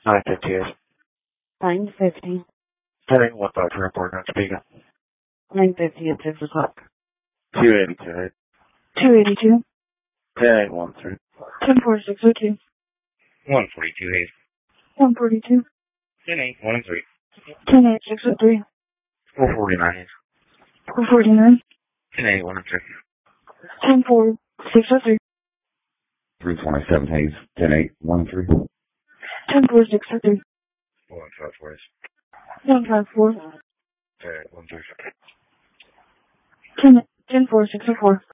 9:58. 9:50. 10:815 for report not speaking. 9:50 at 6 o'clock. 282. 282. 10:813. 10:4602. 142. 142. 10:813. 10:8603. 449. 449. 10:813. 10:4603. 327 Hayes, 10-8-1-3. 10:4603. 154. 154. 10:813. 10:4604.